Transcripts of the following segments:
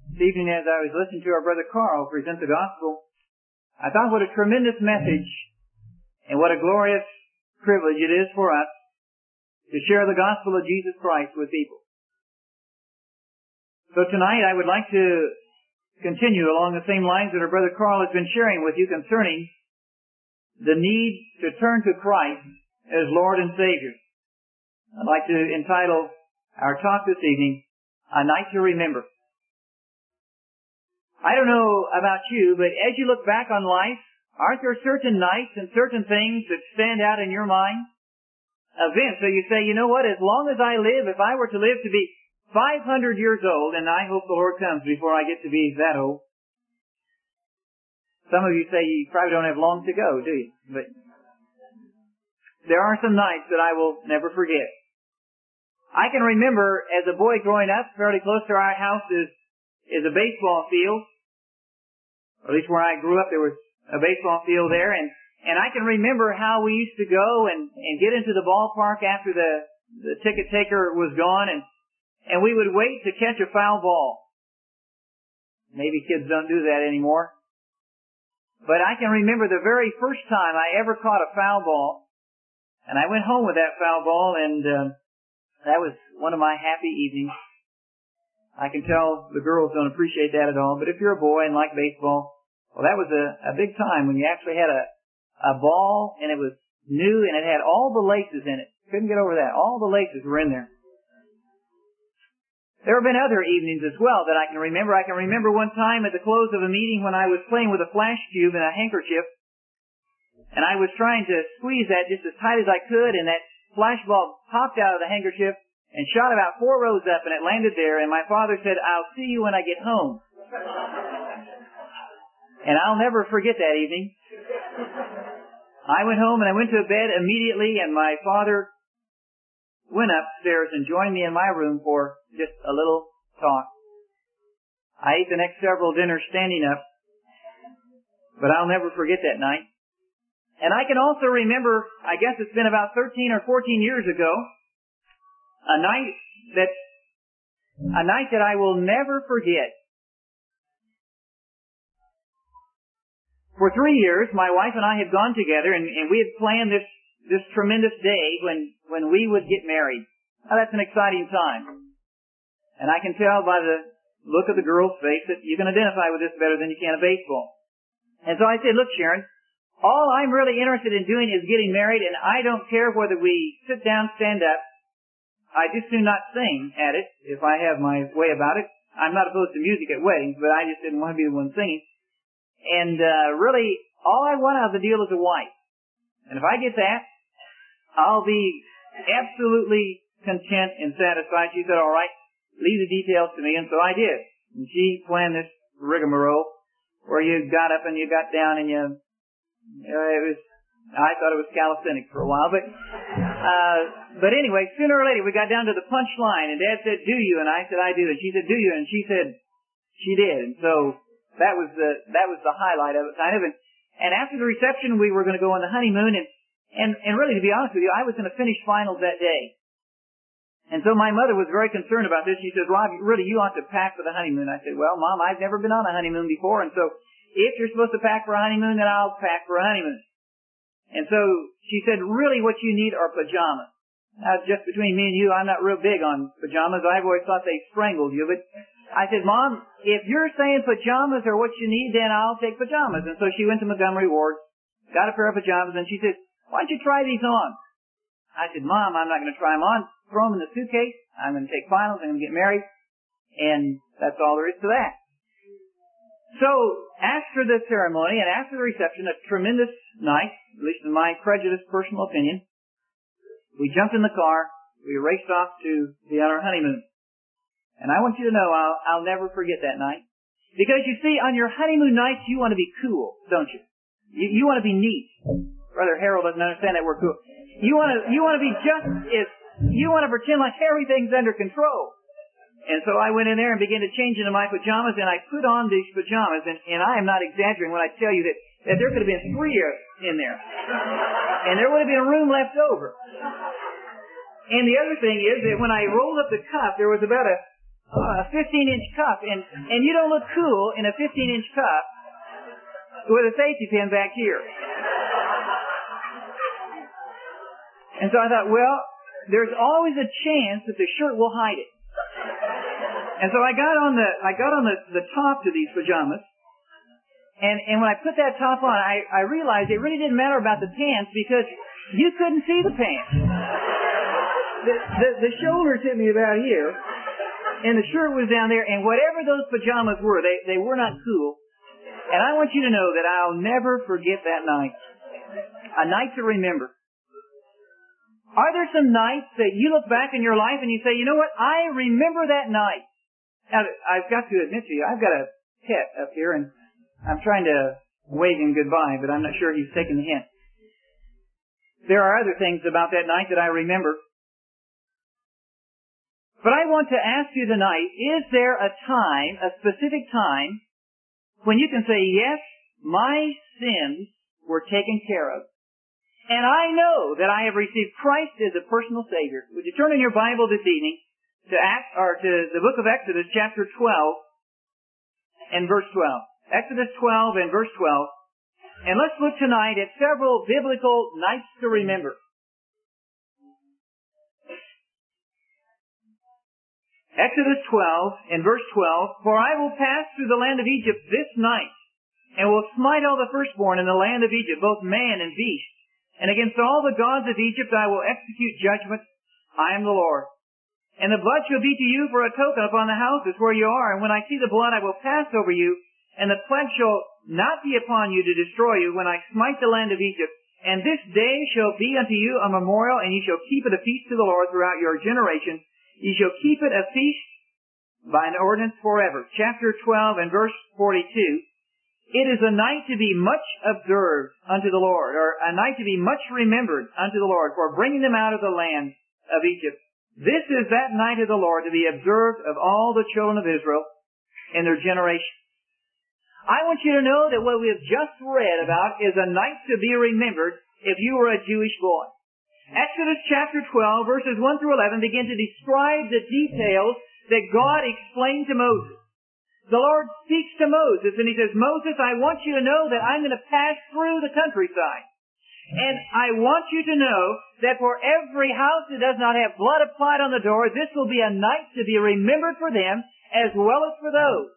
This evening, as I was listening to our brother Carl present the gospel, I thought what a tremendous message and what a glorious privilege it is for us to share the gospel of Jesus Christ with people. So tonight I would like to continue along the same lines that our brother Carl has been sharing with you concerning the need to turn to Christ as Lord and Savior. I'd like to entitle our talk this evening, A Night to Remember. I don't know about you, but as you look back on life, aren't there certain nights and certain things that stand out in your mind? Events that you say, you know what, as long as I live, if I were to live to be 500 years old, and I hope the Lord comes before I get to be that old. Some of you say you probably don't have long to go, do you? But there are some nights that I will never forget. I can remember as a boy growing up, fairly close to our house is a baseball field. Or at least where I grew up, there was a baseball field there, and I can remember how we used to go and get into the ballpark after the ticket taker was gone, and we would wait to catch a foul ball. Maybe kids don't do that anymore. But I can remember the very first time I ever caught a foul ball, and I went home with that foul ball, and that was one of my happy evenings. I can tell the girls don't appreciate that at all, but if you're a boy and like baseball, well, that was a big time when you actually had a ball and it was new and it had all the laces in it. Couldn't get over that. All the laces were in there. There have been other evenings as well that I can remember. I can remember one time at the close of a meeting when I was playing with a flash cube and a handkerchief, and I was trying to squeeze that just as tight as I could, and that flash ball popped out of the handkerchief and shot about 4 rows up, and it landed there, and my father said, "I'll see you when I get home." And I'll never forget that evening. I went home and I went to bed immediately, and my father went upstairs and joined me in my room for just a little talk. I ate the next several dinners standing up, but I'll never forget that night. And I can also remember, I guess it's been about 13 or 14 years ago, a night that I will never forget. For 3 years, my wife and I had gone together, and we had planned this tremendous day when we would get married. Now, that's an exciting time. And I can tell by the look of the girl's face that you can identify with this better than you can a baseball. And so I said, "Look, Sharon, all I'm really interested in doing is getting married, and I don't care whether we sit down, stand up. I just do not sing at it, if I have my way about it. I'm not opposed to music at weddings, but I just didn't want to be the one singing. And really, all I want out of the deal is a wife. And if I get that, I'll be absolutely content and satisfied." She said, "All right, leave the details to me." And so I did. And she planned this rigmarole where you got up and you got down and I thought it was calisthenics for a while, but anyway, sooner or later we got down to the punch line, and Dad said, "Do you?" And I said, "I do." And she said, "Do you?" And she said, she did. And so that was the highlight of it, kind of. And after the reception, we were going to go on the honeymoon, and really, to be honest with you, I was going to finish finals that day. And so my mother was very concerned about this. She said, "Rob, really, you ought to pack for the honeymoon." I said, "Well, Mom, I've never been on a honeymoon before, and so if you're supposed to pack for a honeymoon, then I'll pack for a honeymoon." And so she said, "Really what you need are pajamas." Now, just between me and you, I'm not real big on pajamas. I've always thought they strangled you. But I said, "Mom, if you're saying pajamas are what you need, then I'll take pajamas." And so she went to Montgomery Ward, got a pair of pajamas, and she said, "Why don't you try these on?" I said, "Mom, I'm not going to try them on. Throw them in the suitcase. I'm going to take finals. I'm going to get married." And that's all there is to that. So, after the ceremony and after the reception, a tremendous night, at least in my prejudiced personal opinion, we jumped in the car, we raced off to be on our honeymoon. And I want you to know, I'll never forget that night. Because you see, on your honeymoon nights, you want to be cool, don't you? You want to be neat. Brother Harold doesn't understand that word cool. You want to be you want to pretend like everything's under control. And so I went in there and began to change into my pajamas, and I put on these pajamas, and I am not exaggerating when I tell you that there could have been 3 in there. And there would have been room left over. And the other thing is that when I rolled up the cuff, there was about a 15-inch cuff, and you don't look cool in a 15-inch cuff with a safety pin back here. And so I thought, well, there's always a chance that the shirt will hide it. And so I got on the top to these pajamas, and when I put that top on, I realized it really didn't matter about the pants because you couldn't see the pants. The shoulders hit me about here, and the shirt was down there, and whatever those pajamas were, they were not cool. And I want you to know that I'll never forget that night. A night to remember. Are there some nights that you look back in your life and you say, you know what, I remember that night? Now, I've got to admit to you, I've got a pet up here, and I'm trying to wave him goodbye, but I'm not sure he's taking the hint. There are other things about that night that I remember. But I want to ask you tonight, is there a time, a specific time, when you can say, yes, my sins were taken care of, and I know that I have received Christ as a personal Savior? Would you turn in your Bible this evening to the book of Exodus, chapter 12, and verse 12. Exodus 12 and verse 12. And let's look tonight at several biblical nights to remember. Exodus 12 and verse 12. For I will pass through the land of Egypt this night, and will smite all the firstborn in the land of Egypt, both man and beast. And against all the gods of Egypt I will execute judgment. I am the Lord. And the blood shall be to you for a token upon the houses where you are. And when I see the blood, I will pass over you, and the plague shall not be upon you to destroy you when I smite the land of Egypt. And this day shall be unto you a memorial, and ye shall keep it a feast to the Lord throughout your generations. Ye shall keep it a feast by an ordinance forever. Chapter 12 and verse 42. It is a night to be much observed unto the Lord, or a night to be much remembered unto the Lord, for bringing them out of the land of Egypt. This is that night of the Lord to be observed of all the children of Israel in their generation. I want you to know that what we have just read about is a night to be remembered if you were a Jewish boy. Exodus chapter 12, verses 1 through 11 begin to describe the details that God explained to Moses. The Lord speaks to Moses and He says, Moses, I want you to know that I'm going to pass through the countryside. And I want you to know that for every house that does not have blood applied on the door, this will be a night to be remembered for them as well as for those,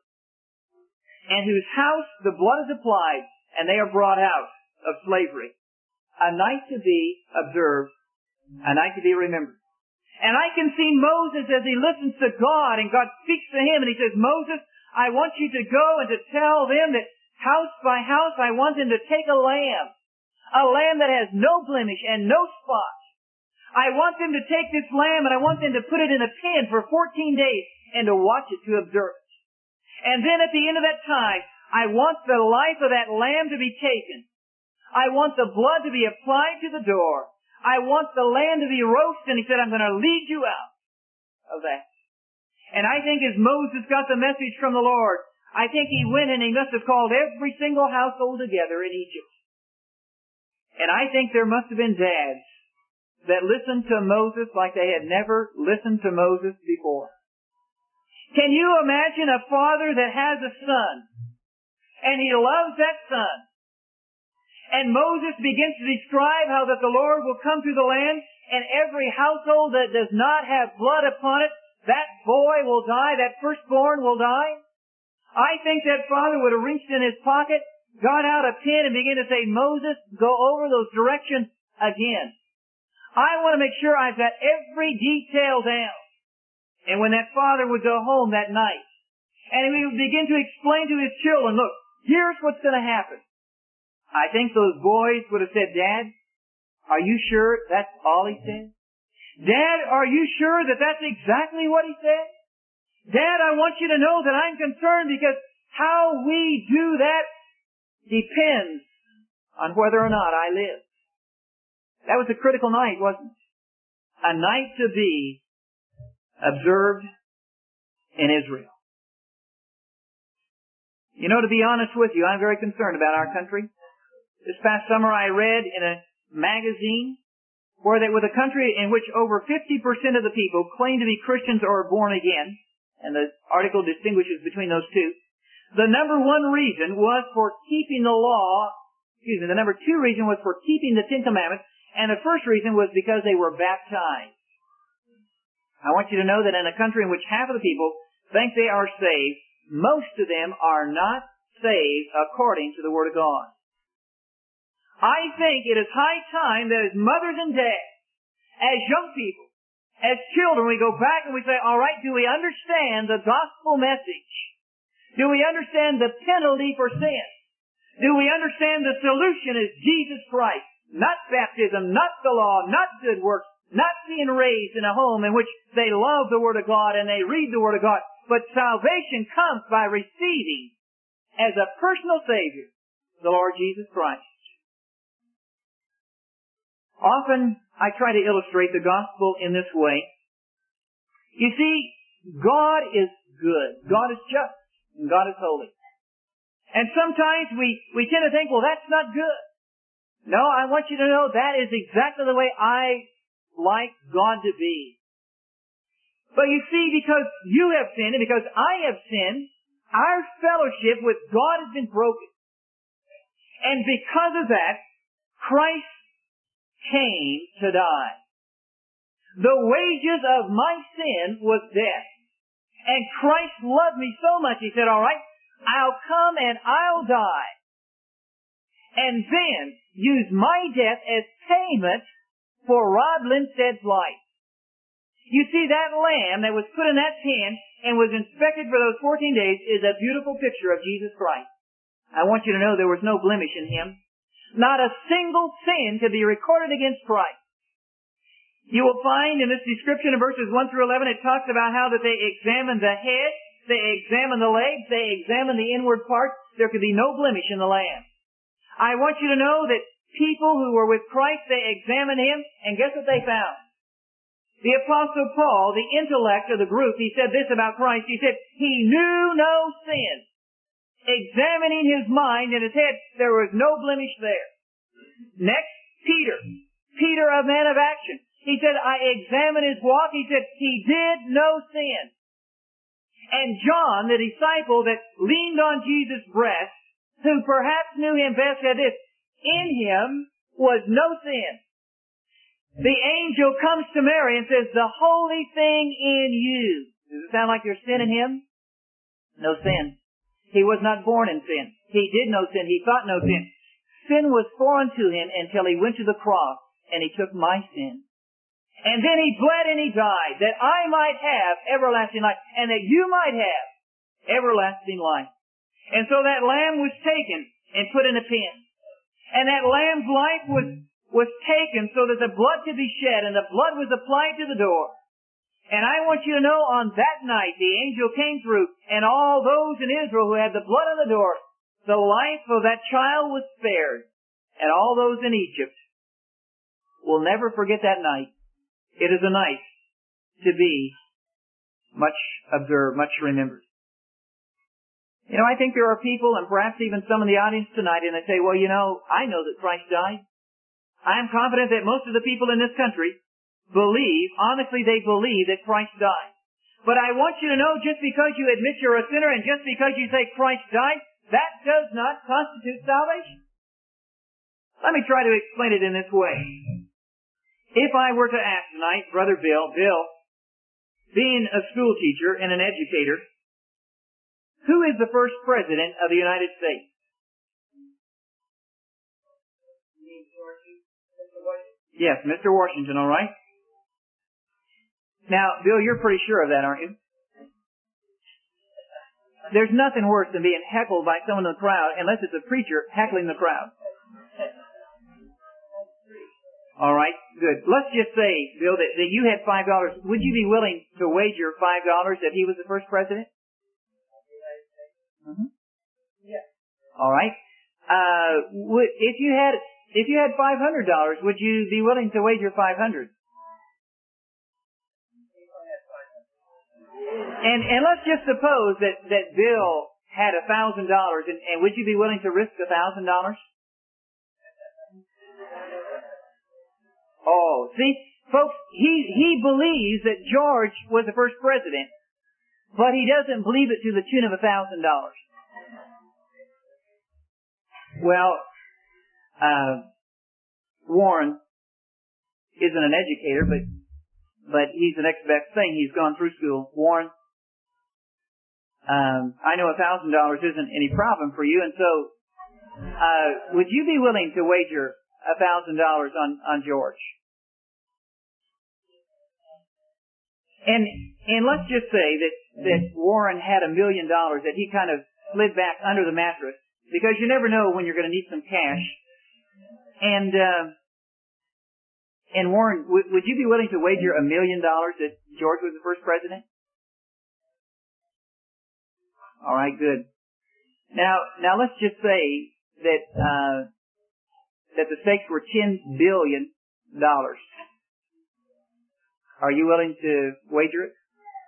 and whose house the blood is applied, and they are brought out of slavery. A night to be observed, a night to be remembered. And I can see Moses as he listens to God, and God speaks to him, and He says, Moses, I want you to go and to tell them that house by house I want them to take a lamb that has no blemish and no spot. I want them to take this lamb and I want them to put it in a pen for 14 days and to watch it, to observe it. And then at the end of that time, I want the life of that lamb to be taken. I want the blood to be applied to the door. I want the lamb to be roasted. And He said, I'm going to lead you out of that. And I think as Moses got the message from the Lord, I think he went and he must have called every single household together in Egypt. And I think there must have been dads that listened to Moses like they had never listened to Moses before. Can you imagine a father that has a son, and he loves that son, and Moses begins to describe how that the Lord will come through the land, and every household that does not have blood upon it, that boy will die, that firstborn will die? I think that father would have reached in his pocket, got out a pen, and began to say, Moses, go over those directions again. I want to make sure I've got every detail down. And when that father would go home that night, and he would begin to explain to his children, look, here's what's going to happen. I think those boys would have said, Dad, are you sure that's all he said? Dad, are you sure that that's exactly what he said? Dad, I want you to know that I'm concerned because how we do that depends on whether or not I live. That was a critical night, wasn't it? A night to be observed in Israel. You know, to be honest with you, I'm very concerned about our country. This past summer I read in a magazine where that with a country in which over 50% of the people claim to be Christians or born again, And the article distinguishes between those two. The number one reason was for keeping the law, the number two reason was for keeping the Ten Commandments, and the first reason was because they were baptized. I want you to know that in a country in which half of the people think they are saved, most of them are not saved according to the Word of God. I think it is high time that as mothers and dads, as young people, as children, we go back and we say, all right, do we understand the gospel message? Do we understand the penalty for sin? Do we understand the solution is Jesus Christ? Not baptism, not the law, not good works, not being raised in a home in which they love the Word of God and they read the Word of God. But salvation comes by receiving as a personal Savior the Lord Jesus Christ. Often I try to illustrate the gospel in this way. You see, God is good. God is just. And God is holy. And sometimes we tend to think, well, that's not good. No, I want you to know that is exactly the way I like God to be. But you see, because you have sinned and because I have sinned, our fellowship with God has been broken. And because of that, Christ came to die. The wages of my sin was death. And Christ loved me so much, He said, all right, I'll come and I'll die. And then use my death as payment for Rod Lindstead's life. You see, that lamb that was put in that pen and was inspected for those 14 days is a beautiful picture of Jesus Christ. I want you to know there was no blemish in Him. Not a single sin could be recorded against Christ. You will find in this description in verses 1 through 11, it talks about how that they examined the head, they examined the legs, they examined the inward parts. There could be no blemish in the lamb. I want you to know that people who were with Christ, they examined Him, and guess what they found? The Apostle Paul, the intellect of the group, he said this about Christ. He said, He knew no sin. Examining his mind and his head, there was no blemish there. Next, Peter. Peter, a man of action. He said, I examined his walk. He said, he did no sin. And John, the disciple that leaned on Jesus' breast, who perhaps knew Him best, said this, in Him was no sin. The angel comes to Mary and says, the holy thing in you. Does it sound like there's sin in Him? No sin. He was not born in sin. He did no sin. He thought no sin. Sin was foreign to Him until He went to the cross and He took my sin. And then He bled and He died that I might have everlasting life and that you might have everlasting life. And so that lamb was taken and put in a pen. And that lamb's life was taken so that the blood could be shed and the blood was applied to the door. And I want you to know on that night the angel came through and all those in Israel who had the blood on the door, the life of that child was spared. And all those in Egypt will never forget that night. It is a night to be much observed, much remembered. You know, I think there are people, and perhaps even some in the audience tonight, and they say, well, you know, I know that Christ died. I am confident that most of the people in this country believe, honestly they believe that Christ died. But I want you to know, just because you admit you're a sinner and just because you say Christ died, that does not constitute salvation. Let me try to explain it in this way. If I were to ask tonight, Brother Bill, being a school teacher and an educator, who is the first president of the United States? Yes, Mr. Washington, all right. Now, Bill, you're pretty sure of that, aren't you? There's nothing worse than being heckled by someone in the crowd, unless it's a preacher heckling the crowd. All right, good. Let's just say, Bill, that you had $5. Would you be willing to wager $5 that he was the first president? Mm-hmm. Yeah. All right. If you had $500, would you be willing to wager $500? And let's just suppose that Bill had $1,000, and would you be willing to risk $1,000? Oh, see, folks, he believes that George was the first president. but he doesn't believe it to the tune of $1,000. Well, Warren isn't an educator, but he's the next best thing. He's gone through school. Warren, I know $1,000 isn't any problem for you, and so would you be willing to wager $1,000 on George? And let's just say that Warren had $1 million that he kind of slid back under the mattress, because you never know when you're going to need some cash. And Warren, would you be willing to wager $1 million that George was the first president? All right, good. Now let's just say that the stakes were $10 billion. Are you willing to wager it?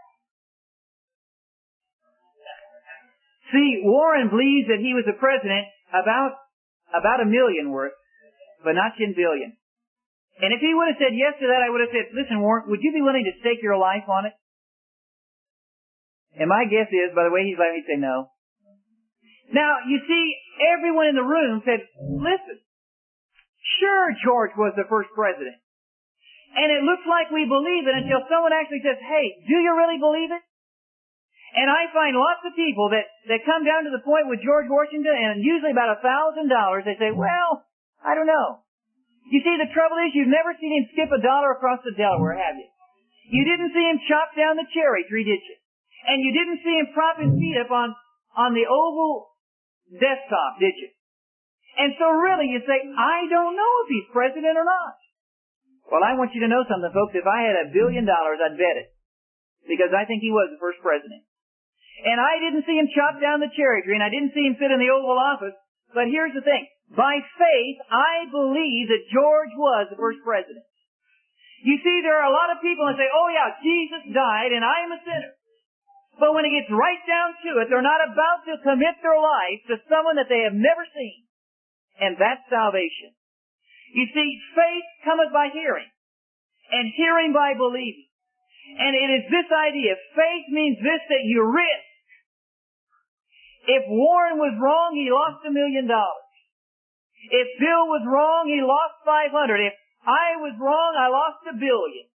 See, Warren believes that he was the president about $1 million worth, but not $10 billion. And if he would have said yes to that, I would have said, listen, Warren, would you be willing to stake your life on it? And my guess is, by the way he's laughing, he'd say no. Now, you see, everyone in the room said, listen, sure, George was the first president. And it looks like we believe it until someone actually says, hey, do you really believe it? And I find lots of people that come down to the point with George Washington, and usually about $1,000, they say, well, I don't know. You see, the trouble is you've never seen him skip $1 across the Delaware, have you? You didn't see him chop down the cherry tree, did you? And you didn't see him prop his feet up on the Oval desktop, did you? And so really you say, I don't know if he's president or not. Well, I want you to know something, folks. If I had $1 billion, I'd bet it. Because I think he was the first president. And I didn't see him chop down the cherry tree, and I didn't see him sit in the Oval Office. But here's the thing. By faith, I believe that George was the first president. You see, there are a lot of people that say, oh yeah, Jesus died and I'm a sinner. But when it gets right down to it, they're not about to commit their life to someone that they have never seen. And that's salvation. You see, faith cometh by hearing, and hearing by believing. And it is this idea. Faith means this, that you risk. If Warren was wrong, he lost $1 million. If Bill was wrong, he lost 500. If I was wrong, I lost $1 billion.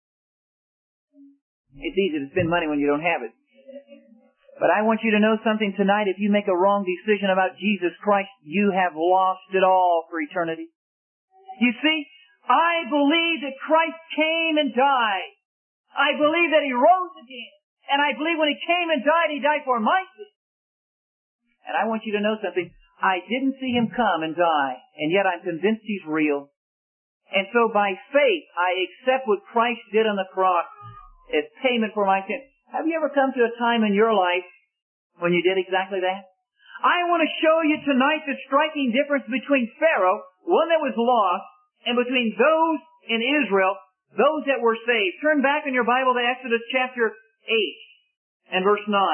It's easy to spend money when you don't have it. But I want you to know something tonight. If you make a wrong decision about Jesus Christ, you have lost it all for eternity. You see, I believe that Christ came and died. I believe that He rose again. And I believe when He came and died, He died for my sin. And I want you to know something. I didn't see Him come and die, and yet I'm convinced He's real. And so by faith, I accept what Christ did on the cross as payment for my sin. Have you ever come to a time in your life when you did exactly that? I want to show you tonight the striking difference between Pharaoh, one that was lost, and between those in Israel, those that were saved. Turn back in your Bible to Exodus chapter 8 and verse 9.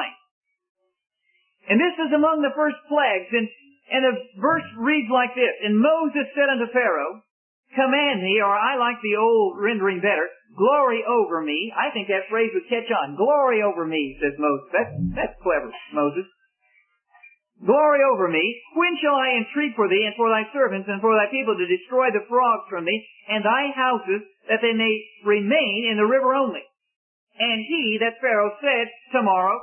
And this is among the first plagues, and the verse reads like this. And Moses said unto Pharaoh, command me, or I like the old rendering better, glory over me. I think that phrase would catch on. Glory over me, says Moses. That's clever, Moses. Glory over me. When shall I entreat for thee and for thy servants and for thy people to destroy the frogs from thee and thy houses, that they may remain in the river only? And he, that Pharaoh, said, tomorrow.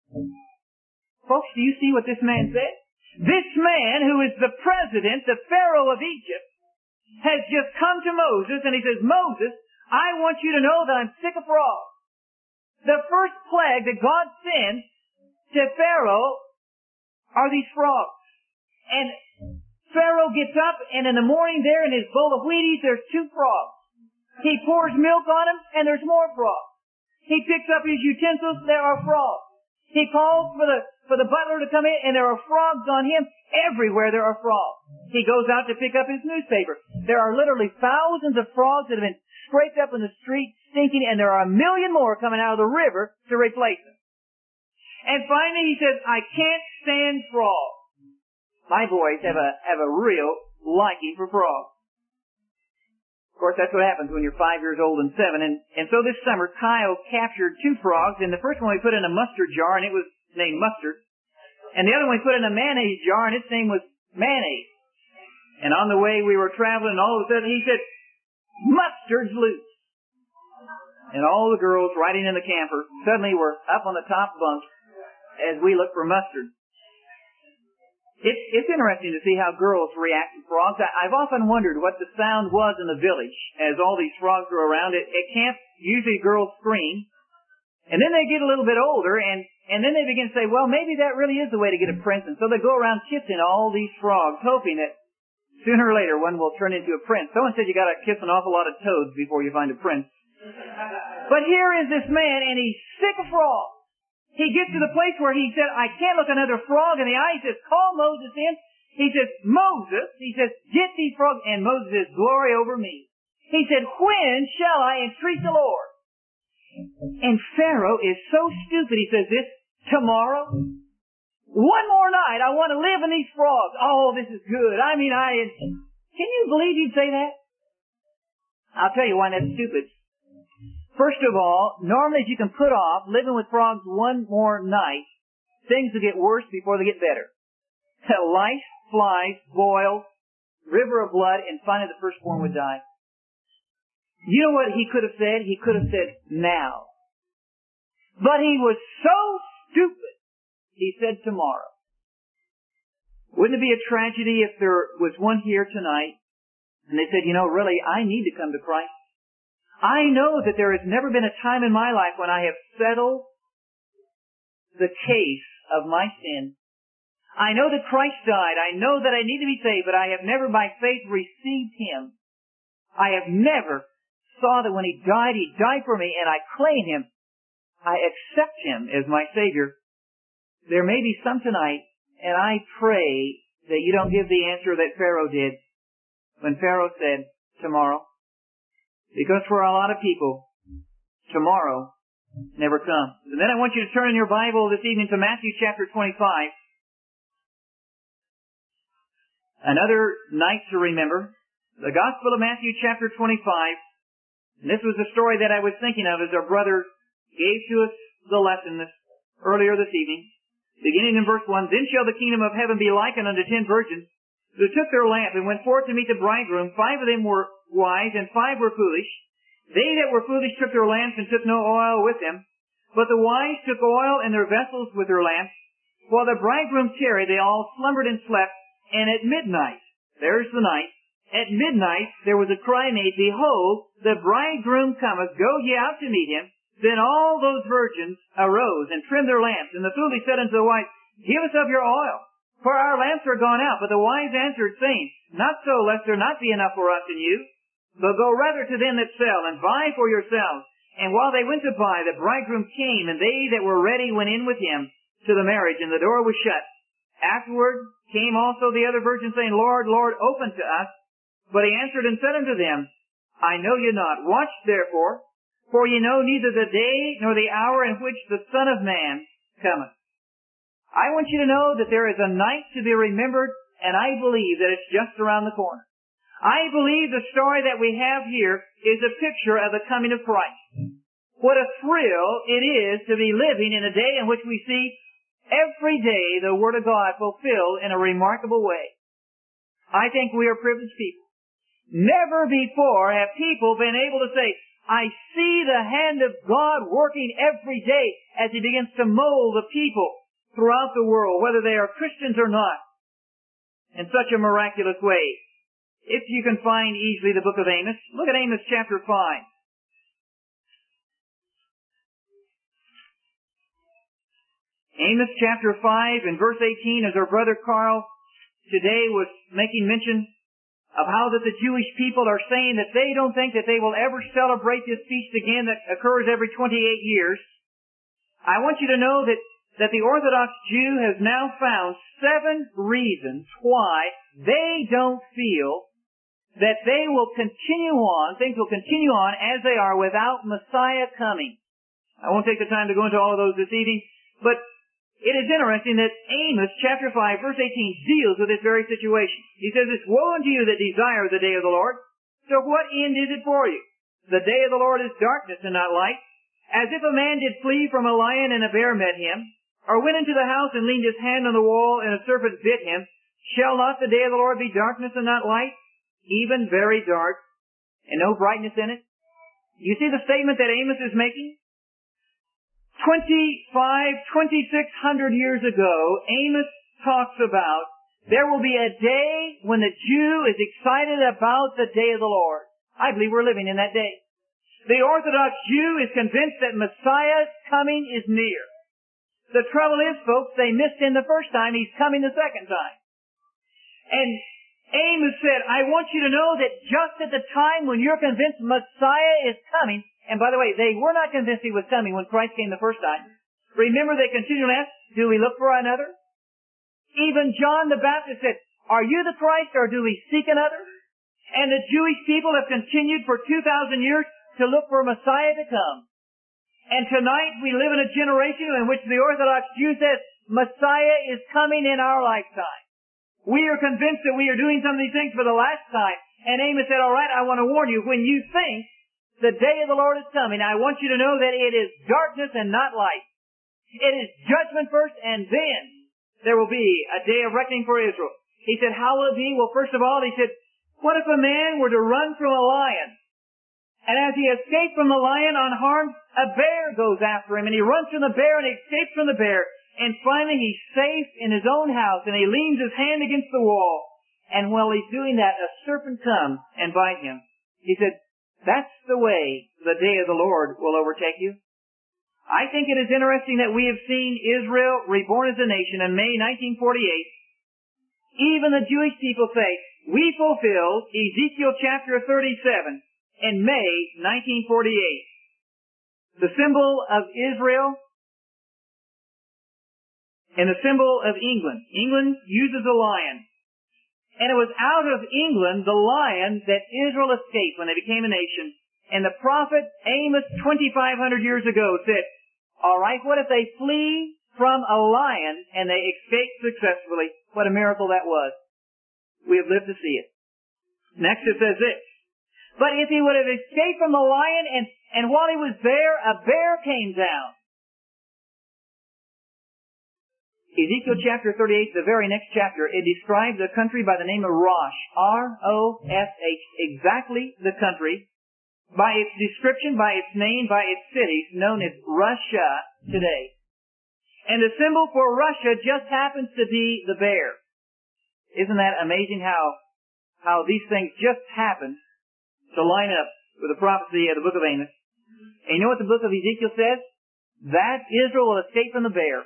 Folks, do you see what this man said? This man, who is the president, the Pharaoh of Egypt, has just come to Moses, and he says, Moses, I want you to know that I'm sick of frogs. The first plague that God sends to Pharaoh are these frogs. And Pharaoh gets up, and in the morning there in his bowl of Wheaties, there's 2 frogs. He pours milk on them, and there's more frogs. He picks up his utensils, there are frogs. He calls for the butler to come in, and there are frogs on him. Everywhere there are frogs. He goes out to pick up his newspaper. There are literally thousands of frogs that have been scraped up in the street, stinking, and there are 1 million more coming out of the river to replace them. And finally he says, I can't stand frogs. My boys have a real liking for frogs. Of course, that's what happens when you're 5 years old and 7. And so this summer, Kyle captured 2 frogs, and the first one we put in a mustard jar, and it was named Mustard. And the other one we put in a mayonnaise jar, and its name was Mayonnaise. And on the way we were traveling, and all of a sudden he said, "Mustard's loose." And all the girls riding in the camper suddenly were up on the top bunk as we looked for Mustard. It's interesting to see how girls react to frogs. I've often wondered what the sound was in the village as all these frogs were around. At camp, usually girls scream. And then they get a little bit older, and then they begin to say, well, maybe that really is the way to get a prince. And so they go around kissing all these frogs, hoping that sooner or later one will turn into a prince. Someone said you got to kiss an awful lot of toads before you find a prince. But here is this man, and he's sick of frogs. He gets to the place where he said, I can't look another frog in the eye. He says, call Moses in. He says, Moses, he says, get these frogs. And Moses says, glory over me. He said, when shall I entreat the Lord? And Pharaoh is so stupid. He says this, tomorrow? One more night. I want to live in these frogs. Oh, this is good. Can you believe he'd say that? I'll tell you why that's stupid. First of all, normally if you can put off living with frogs one more night, things will get worse before they get better. Lice, flies, boils, river of blood, and finally the firstborn would die. You know what he could have said? He could have said, now. But he was so stupid, he said tomorrow. Wouldn't it be a tragedy if there was one here tonight, and they said, really, I need to come to Christ. I know that there has never been a time in my life when I have settled the case of my sin. I know that Christ died. I know that I need to be saved, but I have never by faith received Him. I have never saw that when He died for me, and I claim Him. I accept Him as my Savior. There may be some tonight, and I pray that you don't give the answer that Pharaoh did when Pharaoh said, tomorrow. Because for a lot of people, tomorrow never comes. And then I want you to turn in your Bible this evening to Matthew chapter 25. Another night to remember. The Gospel of Matthew chapter 25. And this was the story that I was thinking of as our brother gave to us the lesson earlier this evening. Beginning in verse 1, Then shall the kingdom of heaven be likened unto 10 virgins, who took their lamp and went forth to meet the bridegroom. 5 of them were wise, and 5 were foolish. They that were foolish took their lamps and took no oil with them. But the wise took oil in their vessels with their lamps. While the bridegroom tarried, they all slumbered and slept. And at midnight, there's the night, at midnight there was a cry made, Behold, the bridegroom cometh, go ye out to meet him. Then all those virgins arose and trimmed their lamps. And the foolish said unto the wise, Give us of your oil, for our lamps are gone out. But the wise answered, saying, Not so, lest there not be enough for us and you. But go rather to them that sell, and buy for yourselves. And while they went to buy, the bridegroom came, and they that were ready went in with him to the marriage, and the door was shut. Afterward came also the other virgins, saying, Lord, Lord, open to us. But he answered and said unto them, I know you not. Watch therefore, for ye know neither the day nor the hour in which the Son of Man cometh. I want you to know that there is a night to be remembered, and I believe that it's just around the corner. I believe the story that we have here is a picture of the coming of Christ. What a thrill it is to be living in a day in which we see every day the Word of God fulfilled in a remarkable way. I think we are privileged people. Never before have people been able to say, I see the hand of God working every day as He begins to mold the people throughout the world, whether they are Christians or not, in such a miraculous way. If you can find easily the book of Amos, look at Amos chapter 5. Amos chapter 5 and verse 18, as our brother Carl today was making mention of how that the Jewish people are saying that they don't think that they will ever celebrate this feast again that occurs every 28 years. I want you to know that the Orthodox Jew has now found 7 reasons why they don't feel that they will continue on, things will continue on as they are without Messiah coming. I won't take the time to go into all of those this evening, but it is interesting that Amos chapter 5 verse 18 deals with this very situation. He says, It's woe unto you that desire the day of the Lord. To what end is it for you? The day of the Lord is darkness and not light. As if a man did flee from a lion and a bear met him, or went into the house and leaned his hand on the wall and a serpent bit him, shall not the day of the Lord be darkness and not light? Even very dark, and no brightness in it? You see the statement that Amos is making? 2,600 years ago, Amos talks about there will be a day when the Jew is excited about the day of the Lord. I believe we're living in that day. The Orthodox Jew is convinced that Messiah's coming is near. The trouble is, folks, they missed him the first time. He's coming the second time. And Amos said, I want you to know that just at the time when you're convinced Messiah is coming, and by the way, they were not convinced he was coming when Christ came the first time. Remember, they continually asked, do we look for another? Even John the Baptist said, are you the Christ or do we seek another? And the Jewish people have continued for 2,000 years to look for Messiah to come. And tonight we live in a generation in which the Orthodox Jew says, Messiah is coming in our lifetime. We are convinced that we are doing some of these things for the last time. And Amos said, all right, I want to warn you, when you think the day of the Lord is coming, I want you to know that it is darkness and not light. It is judgment first, and then there will be a day of reckoning for Israel. He said, how will it be? Well, first of all, he said, what if a man were to run from a lion? And as he escaped from the lion unharmed, a bear goes after him, and he runs from the bear and he escapes from the bear. And finally he's safe in his own house, and he leans his hand against the wall. And while he's doing that, a serpent comes and bites him. He said, that's the way the day of the Lord will overtake you. I think it is interesting that we have seen Israel reborn as a nation in May 1948. Even the Jewish people say, we fulfilled Ezekiel chapter 37 in May 1948. The symbol of Israel and the symbol of England. England uses a lion. And it was out of England, the lion, that Israel escaped when they became a nation. And the prophet Amos 2,500 years ago said, all right, what if they flee from a lion and they escape successfully? What a miracle that was. We have lived to see it. Next it says this. But if he would have escaped from the lion and while he was there, a bear came down. Ezekiel chapter 38, the very next chapter, it describes a country by the name of Rosh. R-O-S-H. Exactly the country. By its description, by its name, by its cities, known as Russia today. And the symbol for Russia just happens to be the bear. Isn't that amazing how these things just happen to line up with the prophecy of the book of Amos? And you know what the book of Ezekiel says? That Israel will escape from the bear.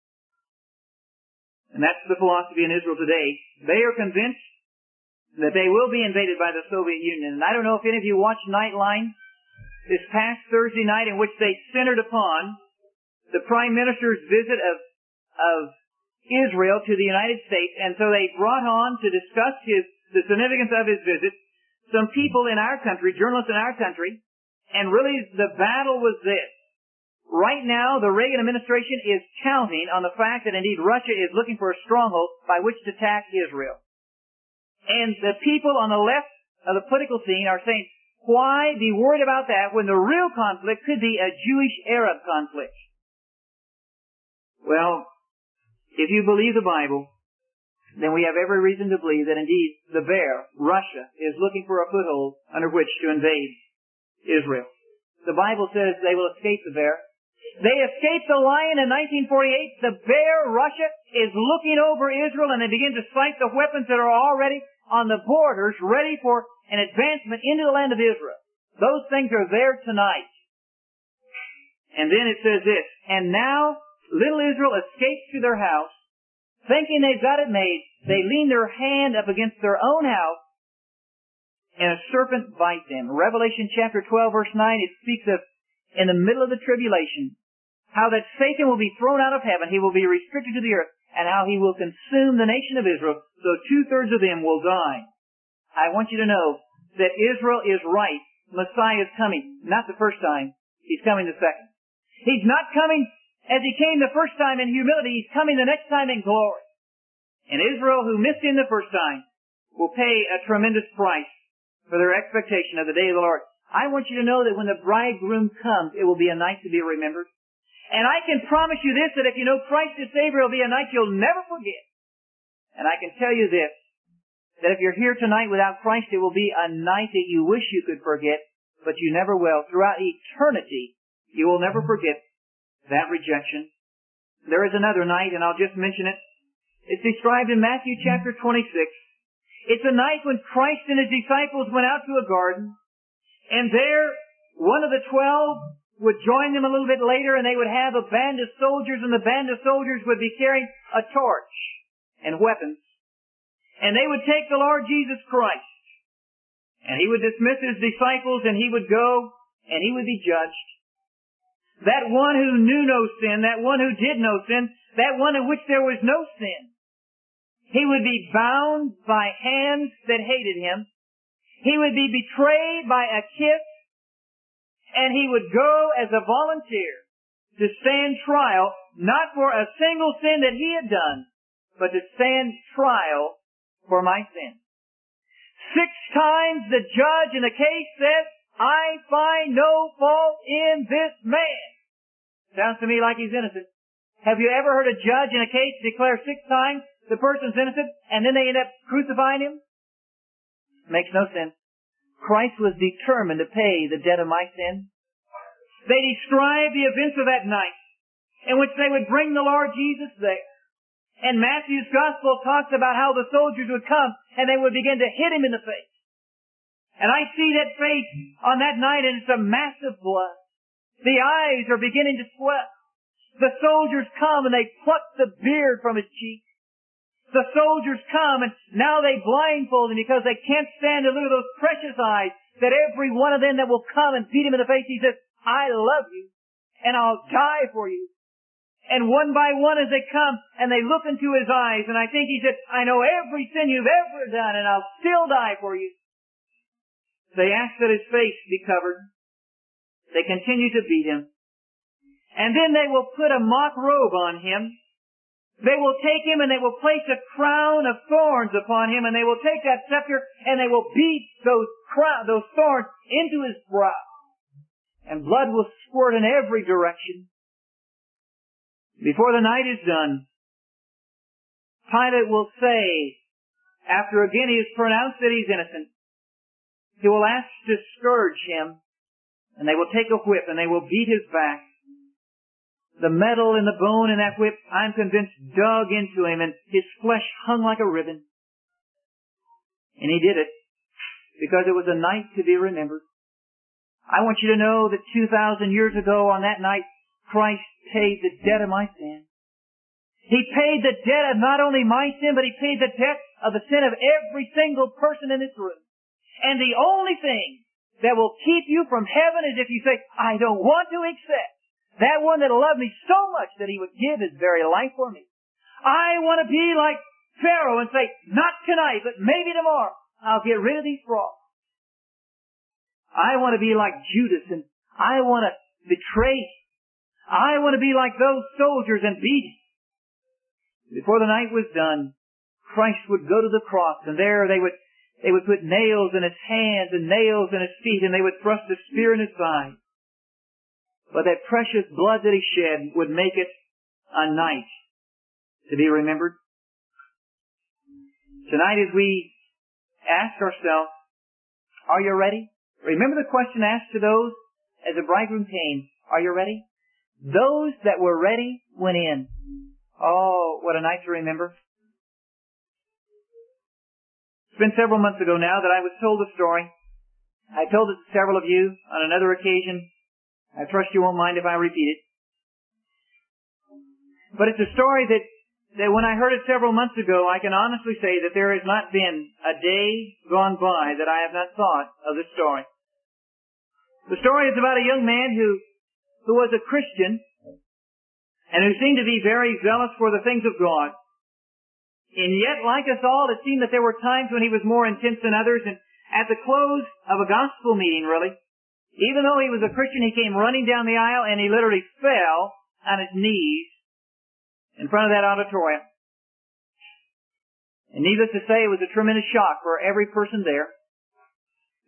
And that's the philosophy in Israel today. They are convinced that they will be invaded by the Soviet Union. And I don't know if any of you watched Nightline this past Thursday night, in which they centered upon the Prime Minister's visit of Israel to the United States. And so they brought on to discuss the significance of his visit some people in our country, journalists in our country. And really the battle was this. Right now, the Reagan administration is counting on the fact that indeed Russia is looking for a stronghold by which to attack Israel. And the people on the left of the political scene are saying, why be worried about that when the real conflict could be a Jewish-Arab conflict? Well, if you believe the Bible, then we have every reason to believe that indeed the bear, Russia, is looking for a foothold under which to invade Israel. The Bible says they will escape the bear. They escaped the lion in 1948. The bear, Russia, is looking over Israel, and they begin to sight the weapons that are already on the borders, ready for an advancement into the land of Israel. Those things are there tonight. And then it says this, and now little Israel escapes to their house, thinking they've got it made. They lean their hand up against their own house, and a serpent bites them. Revelation chapter 12, verse 9, it speaks of, in the middle of the tribulation, how that Satan will be thrown out of heaven, he will be restricted to the earth, and how he will consume the nation of Israel, so 2/3 of them will die. I want you to know that Israel is right. Messiah is coming, not the first time. He's coming the second. He's not coming as he came the first time in humility. He's coming the next time in glory. And Israel, who missed him the first time, will pay a tremendous price for their expectation of the day of the Lord. I want you to know that when the bridegroom comes, it will be a night to be remembered. And I can promise you this, that if you know Christ as Savior, it will be a night you'll never forget. And I can tell you this, that if you're here tonight without Christ, it will be a night that you wish you could forget, but you never will. Throughout eternity, you will never forget that rejection. There is another night, and I'll just mention it. It's described in Matthew chapter 26. It's a night when Christ and His disciples went out to a garden, and there, one of the 12 would join them a little bit later, and they would have a band of soldiers, and the band of soldiers would be carrying a torch and weapons. And they would take the Lord Jesus Christ, and He would dismiss His disciples, and He would go, and He would be judged. That one who knew no sin, that one who did no sin, that one in which there was no sin, He would be bound by hands that hated Him. He would be betrayed by a kiss, and He would go as a volunteer to stand trial, not for a single sin that He had done, but to stand trial for my sin. 6 times the judge in the case said, I find no fault in this man. Sounds to me like he's innocent. Have you ever heard a judge in a case declare 6 times the person's innocent, and then they end up crucifying him? Makes no sense. Christ was determined to pay the debt of my sin. They describe the events of that night, in which they would bring the Lord Jesus there. And Matthew's Gospel talks about how the soldiers would come, and they would begin to hit Him in the face. And I see that face on that night, and it's a mass of blood. The eyes are beginning to swell. The soldiers come, and they pluck the beard from His cheek. The soldiers come, and now they blindfold Him because they can't stand to look at those precious eyes, that every one of them that will come and beat Him in the face, He says, I love you, and I'll die for you. And one by one as they come, and they look into His eyes, and I think He said, I know every sin you've ever done, and I'll still die for you. They ask that His face be covered. They continue to beat Him. And then they will put a mock robe on Him. They will take Him and they will place a crown of thorns upon Him, and they will take that scepter and they will beat those thorns into His brow. And blood will squirt in every direction. Before the night is done, Pilate will say, after again He has pronounced that He's innocent, He will ask to scourge Him, and they will take a whip and they will beat His back. The metal and the bone in that whip, I'm convinced, dug into Him, and His flesh hung like a ribbon. And He did it because it was a night to be remembered. I want you to know that 2,000 years ago on that night, Christ paid the debt of my sin. He paid the debt of not only my sin, but He paid the debt of the sin of every single person in this room. And the only thing that will keep you from heaven is if you say, I don't want to accept that one that loved me so much that He would give His very life for me. I want to be like Pharaoh and say, not tonight, but maybe tomorrow, I'll get rid of these frogs. I want to be like Judas, and I want to betray Him. I want to be like those soldiers and beat Him. Before the night was done, Christ would go to the cross, and there they would put nails in His hands and nails in His feet, and they would thrust a spear in His side. But that precious blood that He shed would make it a night to be remembered. Tonight as we ask ourselves, are you ready? Remember the question asked to those as the bridegroom came, are you ready? Those that were ready went in. Oh, what a night to remember. It's been several months ago now that I was told a story. I told it to several of you on another occasion. I trust you won't mind if I repeat it. But it's a story that when I heard it several months ago, I can honestly say that there has not been a day gone by that I have not thought of this story. The story is about a young man who was a Christian and who seemed to be very zealous for the things of God. And yet, like us all, it seemed that there were times when he was more intense than others, and at the close of a gospel meeting, really, even though he was a Christian, he came running down the aisle and he literally fell on his knees in front of that auditorium. And needless to say, it was a tremendous shock for every person there.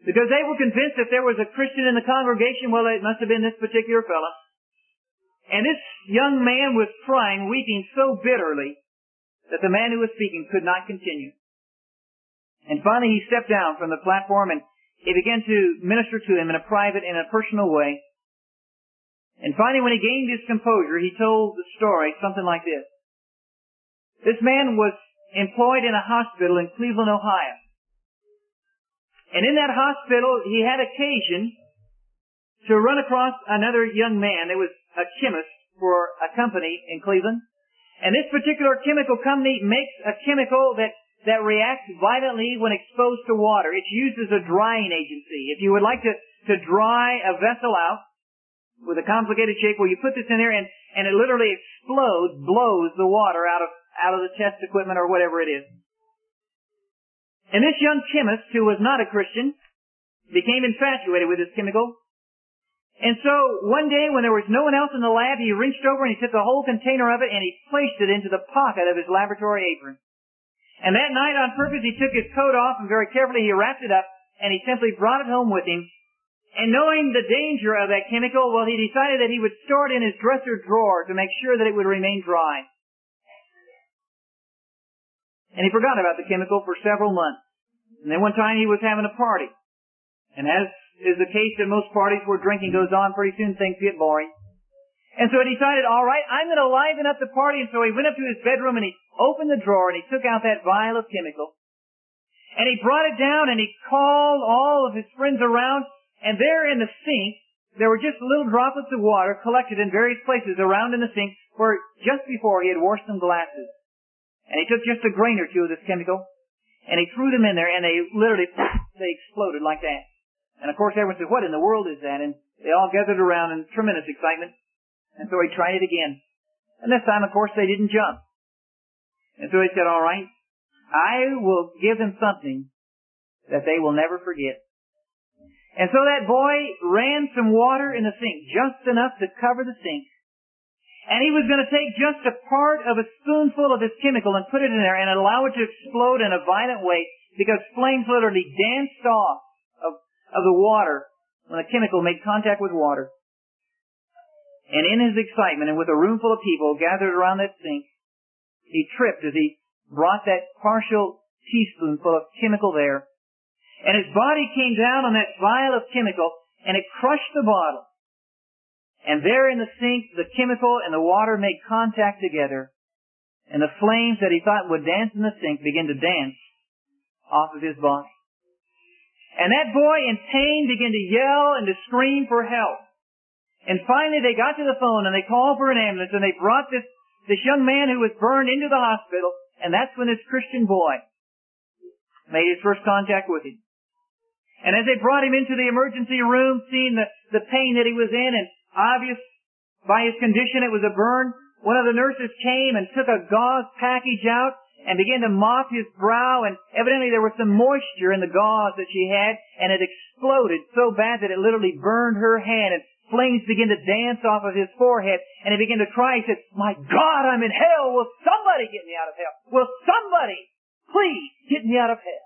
Because they were convinced that there was a Christian in the congregation, well, it must have been this particular fellow. And this young man was crying, weeping so bitterly that the man who was speaking could not continue. And finally he stepped down from the platform and he began to minister to him in a private and a personal way. And finally when he gained his composure, he told the story something like this. This man was employed in a hospital in Cleveland, Ohio. And in that hospital, he had occasion to run across another young man that was a chemist for a company in Cleveland. And this particular chemical company makes a chemical that reacts violently when exposed to water. It's used as a drying agency. If you would like to dry a vessel out with a complicated shape, well, you put this in there and it literally explodes, blows the water out of the test equipment or whatever it is. And this young chemist, who was not a Christian, became infatuated with this chemical. And so one day when there was no one else in the lab, he reached over and he took a whole container of it and he placed it into the pocket of his laboratory apron. And that night on purpose he took his coat off and very carefully he wrapped it up and he simply brought it home with him. And knowing the danger of that chemical, well, he decided that he would store it in his dresser drawer to make sure that it would remain dry. And he forgot about the chemical for several months. And then one time he was having a party. And as is the case in most parties where drinking goes on, pretty soon things get boring. And so he decided, all right, I'm going to liven up the party. And so he went up to his bedroom and he opened the drawer and he took out that vial of chemical. And he brought it down and he called all of his friends around. And there in the sink, there were just little droplets of water collected in various places around in the sink where just before he had washed some glasses. And he took just a grain or two of this chemical, and he threw them in there, and they literally, they exploded like that. And of course everyone said, what in the world is that? And they all gathered around in tremendous excitement. And so he tried it again. And this time, of course, they didn't jump. And so he said, all right, I will give them something that they will never forget. And so that boy ran some water in the sink, just enough to cover the sink. And he was going to take just a part of a spoonful of this chemical and put it in there and allow it to explode in a violent way because flames literally danced off of the water when the chemical made contact with water. And in his excitement and with a room full of people gathered around that sink, he tripped as he brought that partial teaspoonful of chemical there. And his body came down on that vial of chemical and it crushed the bottle. And there in the sink, the chemical and the water made contact together. And the flames that he thought would dance in the sink began to dance off of his body. And that boy in pain began to yell and to scream for help. And finally they got to the phone and they called for an ambulance and they brought this young man who was burned into the hospital. And that's when this Christian boy made his first contact with him. And as they brought him into the emergency room, seeing the pain that he was in and obvious by his condition it was a burn, one of the nurses came and took a gauze package out and began to mop his brow, and evidently there was some moisture in the gauze that she had, and it exploded so bad that it literally burned her hand, and flames began to dance off of his forehead, and he began to cry. He said, my God, I'm in hell. Will somebody get me out of hell? Will somebody please get me out of hell?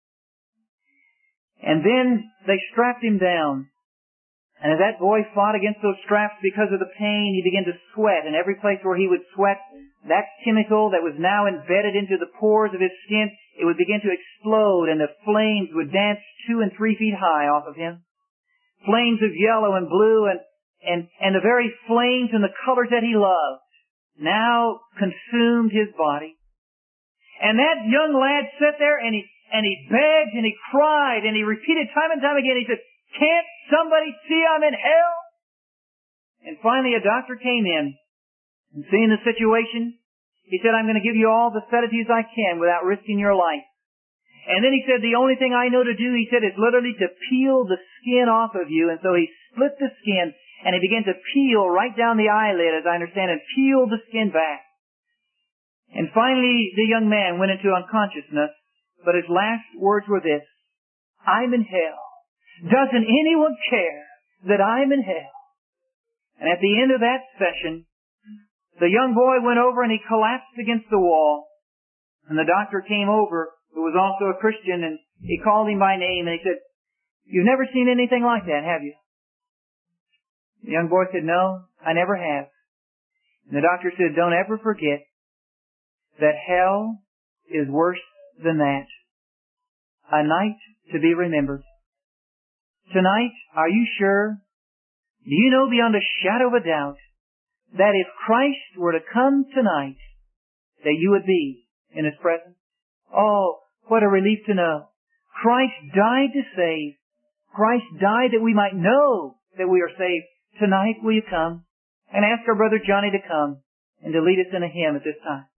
And then they strapped him down. And as that boy fought against those straps because of the pain, he began to sweat. And every place where he would sweat, that chemical that was now embedded into the pores of his skin, it would begin to explode and the flames would dance 2 and 3 feet high off of him. Flames of yellow and blue and the very flames and the colors that he loved now consumed his body. And that young lad sat there and he begged and he cried and he repeated time and time again, he said, can't somebody see I'm in hell? And finally a doctor came in and seeing the situation, he said, I'm going to give you all the sedatives I can without risking your life. And then he said, the only thing I know to do, he said, is literally to peel the skin off of you. And so he split the skin and he began to peel right down the eyelid, as I understand, and peel the skin back. And finally the young man went into unconsciousness, but his last words were this, I'm in hell. Doesn't anyone care that I'm in hell? And at the end of that session, the young boy went over and he collapsed against the wall. And the doctor came over, who was also a Christian, and he called him by name and he said, You've never seen anything like that, have you? The young boy said, no, I never have. And the doctor said, don't ever forget that hell is worse than that. A night to be remembered. Tonight, are you sure? Do you know beyond a shadow of a doubt that if Christ were to come tonight, that you would be in His presence? Oh, what a relief to know. Christ died to save. Christ died that we might know that we are saved. Tonight, will you come and ask our brother Johnny to come and to lead us in a hymn at this time?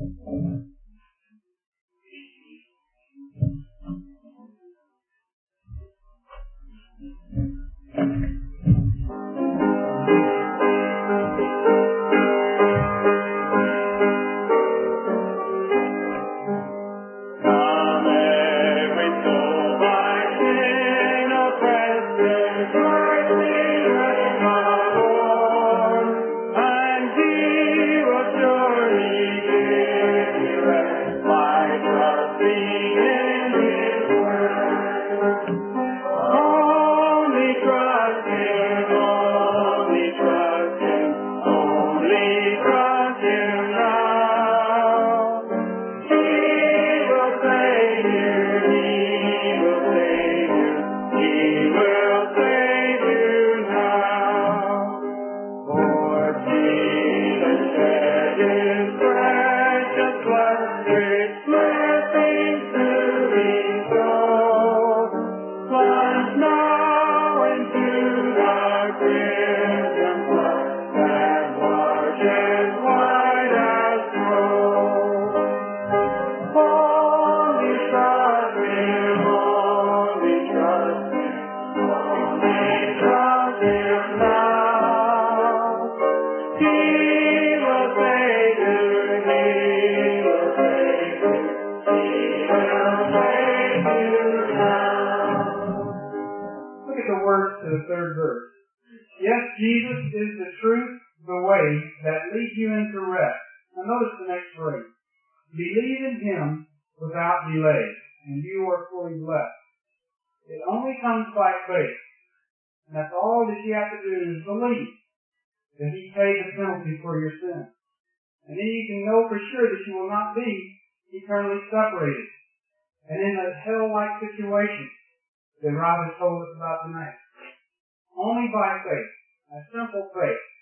Believe in Him without delay, and you are fully blessed. It only comes by faith. And that's all that you have to do is believe that He paid the penalty for your sin. And then you can know for sure that you will not be eternally separated and in a hell-like situation that Rob has told us about tonight. Only by faith, a simple faith,